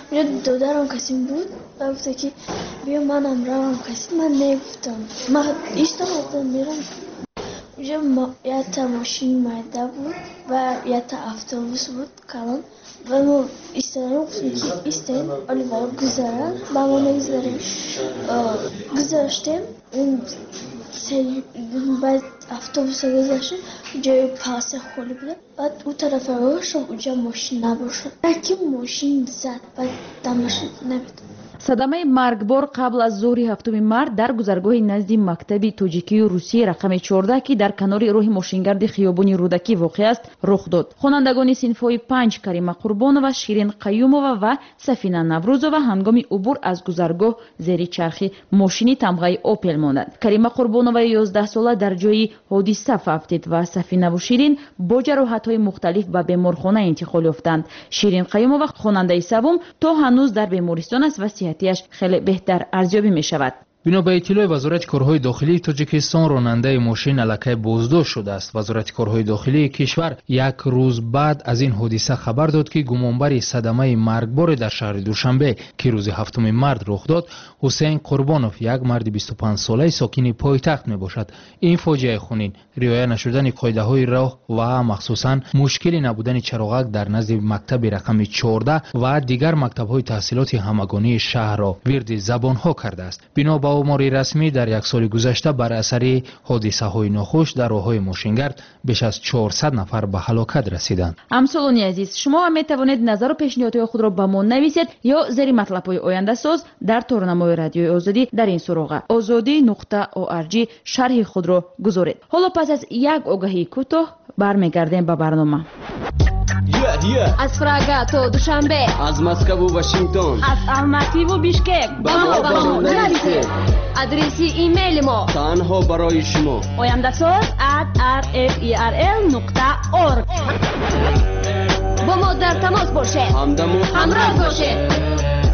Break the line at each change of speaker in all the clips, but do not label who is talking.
اونجا دادرم کسی بود و گفته که بیا منم روم کسی. من نگفتم، من ایستادم میرم. اونجا یه تا ماشین اومده بود و یه تا اتوبوس بود کلان و ما ایستادیم. گفتیم که ایستیم الیور گذرن و ما نگذاریم. گذاشتیم اون بعد اتوبوس گذاشتیم جای پاسه خالی بود. بعد اون طرف رو شد اونجا ماشین نباشد. یکی ماشین زد بعد دمشون نبود.
صدمه مرگبار قبل از ظهر هفتم مارس در گذرگاه نزد مکتب تاجیکی و روسیه رقم 14 که در کنار راه ماشینگرد خیابانی رودکی واقع است رخ داد. خوانندگان صنف‌های 5 کریمه قربانова، شیرین قیومова و سفینه نوروزова هنگام عبور از گذرگاه زیر چرخی ماشینی تمغه اوپل ماندند. کریمه قربانова 11 ساله در جای حادثه وفات و سفینه و شیرین با جراحت‌های مختلف به بیمارخانه انتقال یافتند. شیرین قیومова خواننده سوم تا هنوز در بیمارستان است و صحتیش خیلی بهتر ارزیابی می شود.
بنا به اطلاع وزارت کارهای داخلی تاجیکستان، راننده ماشین الکی بازداشت شده است. وزارت کارهای داخلی کشور یک روز بعد از این حادثه خبر داد که گمانبر صدمه مرگبار در شهر دوشنبه که روز 7 مارس رخ داد، حسین قربانوف، یک مرد 25 ساله ساکن پایتخت می باشد. این فاجعه خونین رعایت نشدن قاعده های راه و مخصوصا مشکل نبودن چراغک در نزد مکتب رقم 14 و دیگر مکتب های تحصیلات همگانی شهر را ورد زبان ها کرده است. بنا به آمار رسمی در یک سال گذشته بر اثر حادثه های ناخوش در راههای ماشینگرد بیش از 400 نفر به هلاکت رسیدند.
همسالانی عزیز، شما هم می توانید نظر و پیشنهادات خود را به ما نویسید یا زیر مطلب های آینده ساز در تورنمای رادیوی آزادی در این سراغ azadi.org شرح خود را گذارید. حالا پس از یک آگاهی کوتاه برمیگردیم به برنامه.
از پراگ تا دوشنبه،
از مسکو و واشنگتن،
از الماتی و بیشکک با ما نویسید. آدرس ایمیل ما
تنها برای شما
oyandasaz@rferl.org. با ما در تماس باشید، همراه باشید.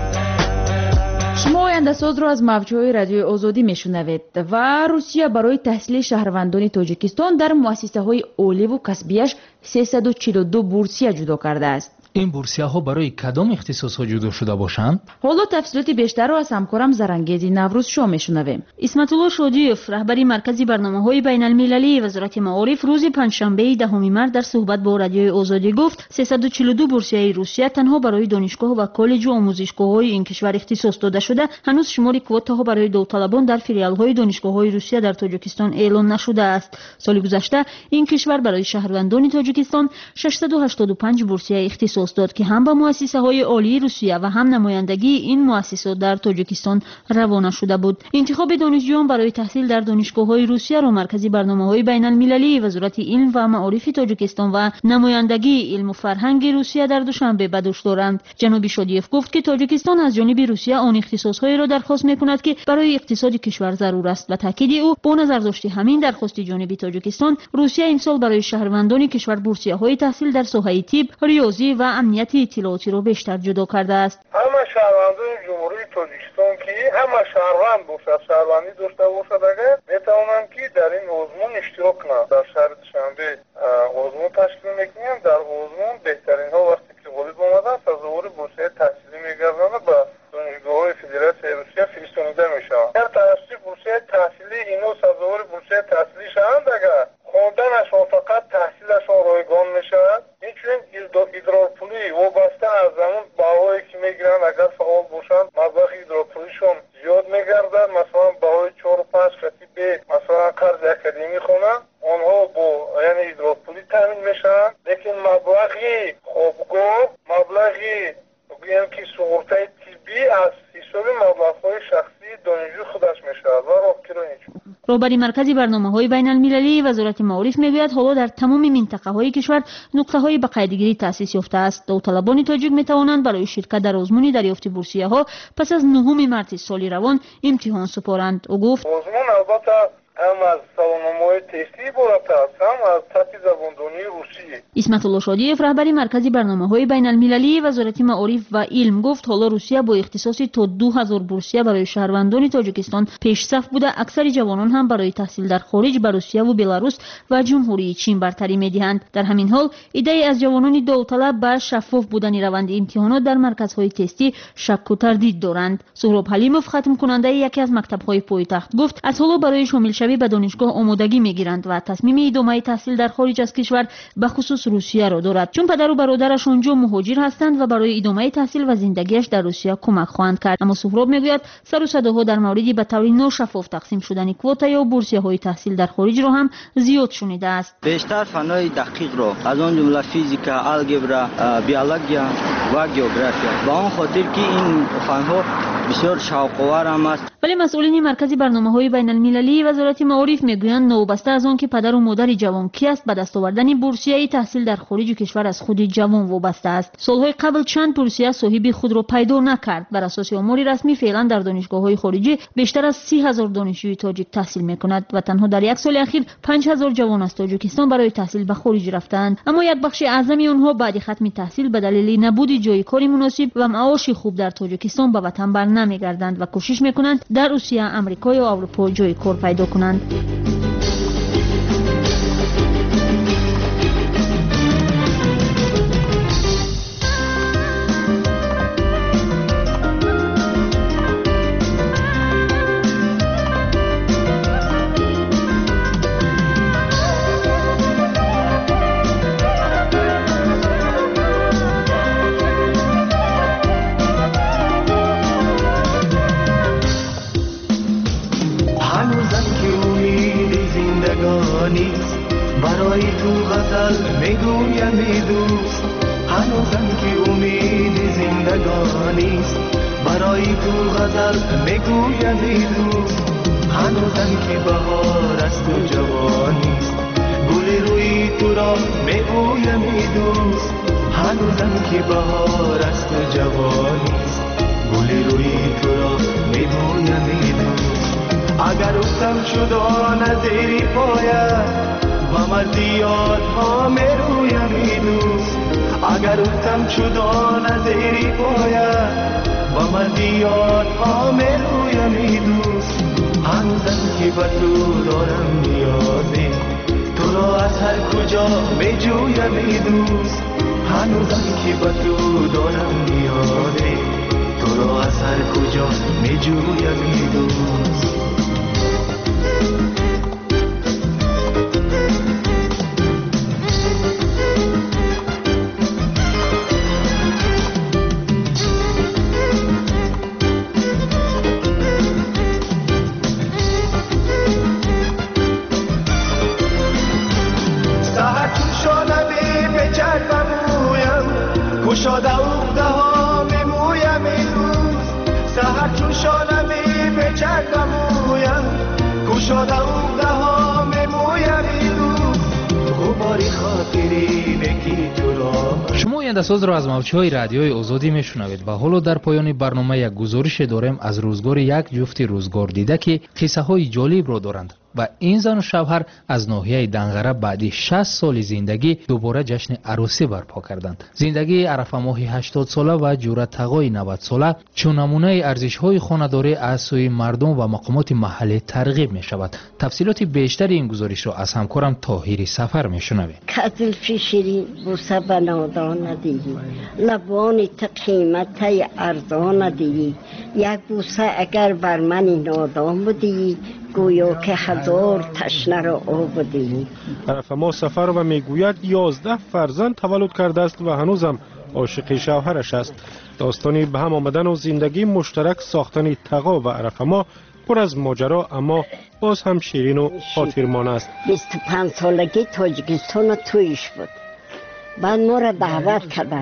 شما آینده ساز را از موجهای رادیوی آزادی میشنوید و روسیه برای تحصیل شهروندان تاجیکستان در مؤسسه های عالی و کسبیش 342 بورسیه جدا کرده است.
این بورسیه ها برای کدام اختصاص ها جدا شده باشند؟
حالا تفصیلات بیشتر را از همکارم زرنگیزی نوروز شما میشنویم.
اسمت الله شادیوف، رهبری مرکزی برنامه‌های بین‌المللی وزارت معارف، روز پنجشنبه 10 مارس در صحبت با رادیوی آزادی گفت 342 بورسیه روسیه تنها برای دانشگاه و کالج و آموزشگاه‌های این کشور اختصاص داده شده. هنوز شمار کوتاها برای داوطلبان در فیلیال‌های دانشگاه‌های روسیه در تاجیکستان اعلام نشده است. سال گذشته این کشور برای شهروندان تاجیکستان 685 بورسیه اختصاص داد که هم به مؤسسه‌های عالی روسیه و هم نمایندگی این مؤسسات در تاجیکستان روانه شده بود. انتخاب دانشجویان برای تحصیل در دانشگاه‌های روسیه را مرکزی برنامه‌های بین‌المللی وزارت علم و معارف تاجیکستان و نمایندگی علم و فرهنگ روسیه در دوشنبه به دوش دارند. جناب شادیف گفت که تاجیکستان از جانب روسیه آن اختصاص‌هایی را درخواست می‌کند که برای اقتصاد کشور ضرور است و تاکید او با نظر داشت همین درخواست جانب تاجیکستان، روسیه امسال برای شهروندان کشور بورسیه‌های تحصیل در ساحه طب، ریاضی و امنیت اطلاعاتی را بیشتر جدا کرده است.
همه شهروندان جمهوری تاجیکستان که همه شهروند باشد، شهروندی داشته باشد، اگر میتوانند که در این آزمون اشتراک کنند. در شهر دوشنبه آزمون تشکیل میکنیم. در آزمون بهترین ها وقتی که غالب آمدن سزاوار بورسیه تحصیلی میگردند و به دانشگاه‌های فدراسیون روسیه فرستانیده میشوند. در توسط بورسیه تحصیلی اینا سزاوار بورسیه تحصیلی شوند، اگر خواندنشان فقط تحصیلشان رایگان میشود. اینچنین ادرارپولی وابسته از زمان بهایی که میگیرند اگر فعال باشند مبلغ ادرارپولیشون زیاد میگردد. مثلا بهای 4 و 5 خطیب مثلا قرض اکادمی خونند، آنها با یعنی ادرارپولی تامین میشن، لیکن مبلغی خوابگاه، مبلغی بگویم که سقورته طبی از حساب مبلغ‌های شخصی دانشجو خودش میشود و راهگیران
رهبری مرکزی برنامه‌های بین‌المللی وزارت معارف میگوید حالا در تمام منطقه‌های کشور نقطه‌های باقاعدگی تأسیس یافته است. داوطلبان تاجیک می‌توانند برای شرکت در آزمون دریافت بورسیه‌ها پس از 9 مارس سال روان امتحان سپارند. او گفت
آزمون البته هم از سوالنامه‌های تستی عبارت است، هم از سطح زباندانی روسیه.
اسمت الله شادیев رهبری مرکز برنامه‌های بین‌المللی وزارت معارف و علم گفت حالا روسیه با اختصاص تا 2000 بورسیه برای شهروندان تاجیکستان پیش صف بوده. اکثر جوانان هم برای تحصیل در خارج به روسیه و بلاروس و جمهوری چین برتری می‌دهند. در همین حال ایده از جوانان داوطلب به شفاف بودن روند امتحانات در مرکزهای تستی شک و تردید دارند. سهراب حلیموف ختم کننده یکی از مکتب‌های پایتخت گفت از حالا برای شامل شوی به دانشگاه آمادگی می‌گیرند و تصمیم ادامه تحصیل در خارج از کشور به خصوص روسیه را دارد، چون پدر و برادرش آنجا مهاجر هستند و برای ادامه تحصیل و زندگیش در روسیه کمک خواهند کرد. اما سهراب میگوید سر و صداها در مورد به طور ناشفاف تقسیم شدن کوتا یا بورسیه‌های تحصیل در خارج را هم زیاد شنیده است.
بیشتر فن‌های دقیق را از آن جمله فیزیک، الگبرا، بیولوژی و جغرافیا با آن خاطر که این فن‌ها بسیار شوق‌آور است.
ولی مسئولین مرکز برنامه‌های بین‌المللی وزارت معارف میگویند نوبسته از آن که پدر و مادر جوان کی است به دست آوردن بورسیه تحصیل در خارج کشور از خود جوان وابسته است. سالهای قبل چند بورسیه صاحب خود را پیدا نکرد. بر اساس آمار رسمی فعلا در دانشگاه‌های خارجی بیشتر از 30000 دانشجوی تاجیک تحصیل می‌کند و تنها در یک سال اخیر 5000 جوان از تاجیکستان برای تحصیل به خارج رفتند. اما یک بخش اعظمی آنها بعد ختم تحصیل به دلیل نبود جای کاری مناسب و معاش خوب در تاجیکستان به وطن برنمیگردند و کوشش می‌کنند در روسیه، آمریکا یا اروپا جای کار پیدا کنند.
برای تو غزل میگویم دوست، هنوزم که امید زندگانیست. برای تو غزل میگویم دوست، هنوزم که بهار است و جوانیست. گل روی تو را میگویم دوست، هنوزم که بهار است و جوانیست. گل روی تو را میگویم دوست. اگر افتم شد آن زیر پایت و مردیات ها میرویم دوست. اگر افتم شد آن زیر پایت و مردیات ها میرویم دوست. هنوزم که به تو دارم نیازی، تو را از هر کجا میجویم دوست. هنوزم که به تو دارم نیازی، تو را از هر کجا میجویم دوست. گشاده اغده ها میمویم روز، سهر چون شانمی به چرد مویم. گشاده اغده ها میمویم روز، غباری خاطری بکی تو را.
شما آینده ساز را از موج‌های رادیوی آزادی میشنوید و حالا در پایان برنامه یک گزارش داریم از روزگار یک جفت روزگار دیده که قصه های جالب را دارند و این زن و شوهر از ناحیه دنغره بعد 60 سال زندگی دوباره جشن عروسی برپا کردند. زندگی عرفه ماهی 80 ساله و جورت تقای 90 ساله چون نمونه ارزش های خانه‌داری از سوی مردم و مقامات محلی ترغیب می شود. تفصیلات بیشتر این گزارش را از همکارم طاهری سفر می شنویم.
کدل فشری بوسه بنادان دیگی، لبانی تا قیمت ارزان دیگی. یک بوسه اگر بر من نادان بودی، گویا که هزار تشنه را آبودی.
عرفه ما سفر و میگوید 11 فرزند تولد کرده است و هنوزم عاشق شوهرش است. داستانی به هم آمدن و زندگی مشترک ساختن تقا و عرفه ما پر از ماجرا اما باز هم شیرین و خاطرمانه است.
25 سالگی تاجیکستان تویش بود. بعد ما را دعوت کردن،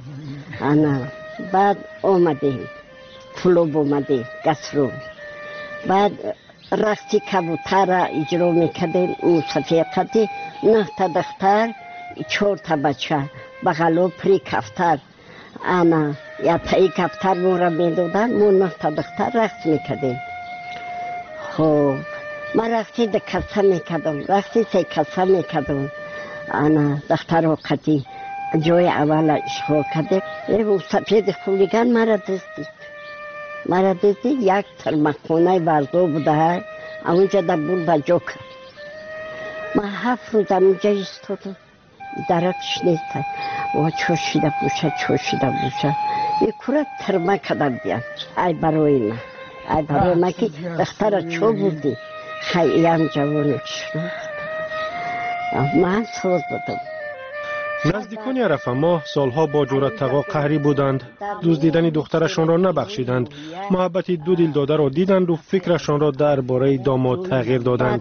بعد آمدیم کلوب آمدیم گسرو. بعد رقصی کبوتر را اجرا میکردیم. موسیقی 9 تا دختر 4 تا بچه بغلو پری کفتر، انا یا تایی کفتر مو را میدادن. مو 9 تا دختر رقص میکردیم. خب من رختی ده کسا میکدم رختی سی کسا میکدم انا دختر وقتی جای اول اشغال کرده او سپید خولیگان مرا دزدید یک ترمخونه ورزو بوده های اونجا در بول بجو کرد من 7 روز اونجا ایستادم درکش نیست و چوشیده بوشه یک کورا ترمه کدم بیان ای برای من که دختر چو بودی خیلی هم جوانه شد من سوز بودم.
نزدیکان عرفه ماه سالها با جورت تقا قهری بودند. دزدیدن دخترشان را نبخشیدند. محبت دو دل داده را دیدند و فکرشان را درباره داماد تغییر دادند.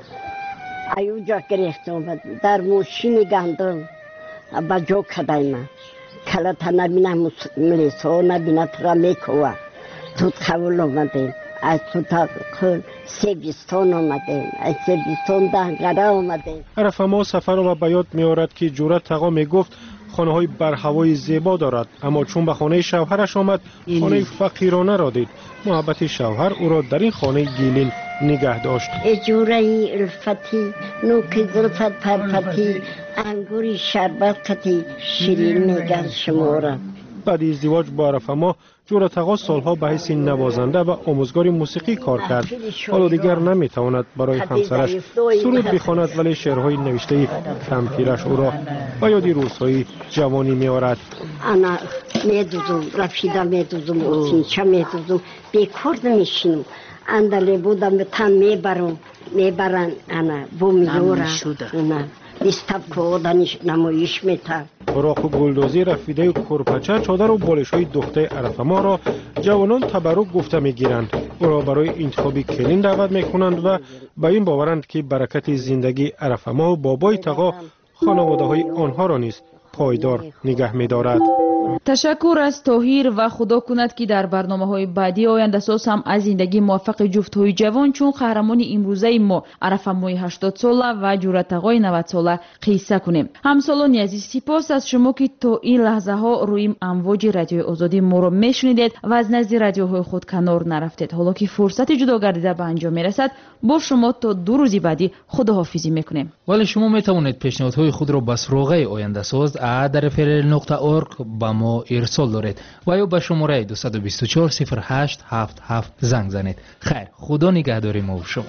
ایوجا گرفت اومد در موشینی گندم با جو کدای من کلتا نبینه ملیسو نبینه ترا میکوه توت خول اومده از توتا سیبیستان اومده از سیبیستان دهنگره اومده.
عرفه ماه سفر را به یاد می آورد که جورت تقا می گفت خانه های برهوای زیبا دارد، اما چون به خانه شوهرش آمد خانه فقیرانه را دید. محبت شوهر او را در این خانه گیلین نگه داشت.
اجوره الفتی نوک زلفت پرفتی انگوری شربت کتی شیرین میگن شمارم.
بعد ازدواج با عرفه ماه جورت تقا سالها به حیث نوازنده و آموزگار موسیقی کار کرد. حالا دیگر نمیتواند برای همسرش سرود بخواند، ولی شعرهای نوشته کم پیرش او را به یاد روزهای جوانی میآورد.
انا میدوزم رفیده میدوزم اوسینچه میدوزم بیکار نمیشینم اندلی بودم به تن میبرن انا بو میورن دیستب که آدنش نمایش میتن.
براق و گلدوزی رفیده و کرپچه چادر و بالش های دخته عرفه ماه را جوانان تبرک گفته میگیرند. او را برای انتخاب کلین دعوت میکنند و به این باورند که برکت زندگی عرفه ماه و بابای تقا خانواده های آنها را نیز پایدار نگه میدارد.
تشکر از طاهر و خدا کند که در برنامه‌های بعدی آینده ساز هم از زندگی موفق جفت‌های جوان چون قهرمان امروزه ما عرفه ماه 80 ساله و جورت تقای 90 ساله قصه کنیم. همسالان عزیز، سپاس از شما که تا این لحظه ها روی امواج رادیو آزادی ما را میشنیدید و از نزد رادیوهای خود کنار نرفتید. حالا که فرصت جدا گردیده به انجام میرسد، با شما تا 2 روز بعدی خداحافظی میکنیم.
ولی شما میتوانید پیشنهادهای خود را به سراغ آینده ساز @frl.org با ما ارسال دارید و یا به شماره 224 0877 زنگ زنید. خیر، خدا نگهدار ما و شما.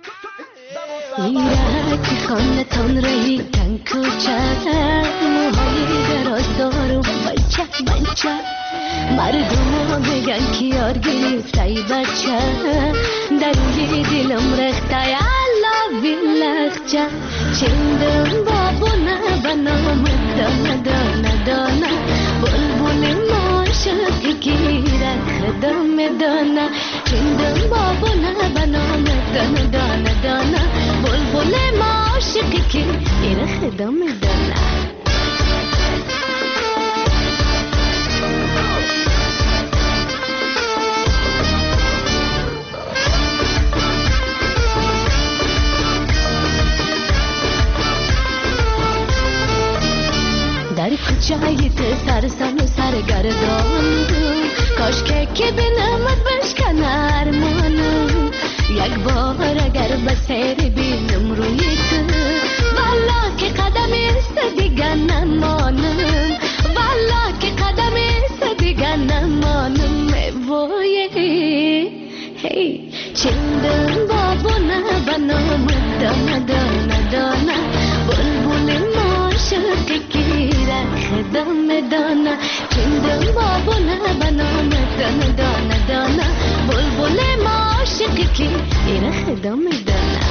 ایرکی خانتان رهی کن کوچه موهای درازدار و بچه مردم ها بگن که یار گرفته ای بچه دروی دلم رخته یالا بیلخچه چندم بابونه بنام دانه بلبل ماشق گیره خدام دانه چندم بابونه بنام دانه بلبل ماشق گیره خدام دانه. در کوچه‌ای سرسن و سرگردان کاش که بینمت بشکن ارمانم یک بار اگر به سیر بینم روی تو والا که قدم است دیگر نمانم والا که قدم است دیگر نمانم وای هی چندم بابونه بنام دانه بلبل ماشق گیره خدام دانه چندم بابونه بنام دانه بلبل ماشق گیره خدام دانه.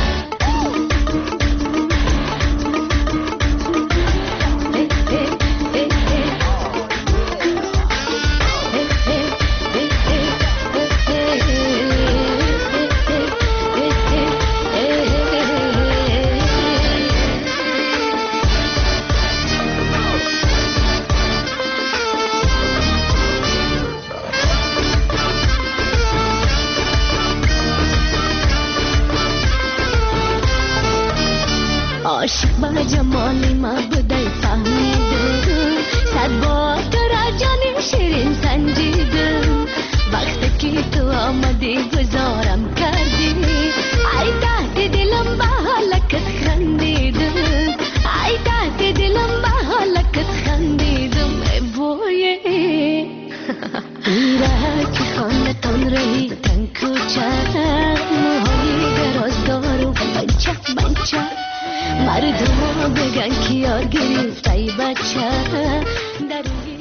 عاشق با جمالی ما بودای فهمیدم صد بار تو را جانی شیرین سنجیدم وقتی که تو آمدی گذارم کردی ای تحت بچه موهای دراز دار و بچه مردم ها بگن که یار گرفت ای بچه در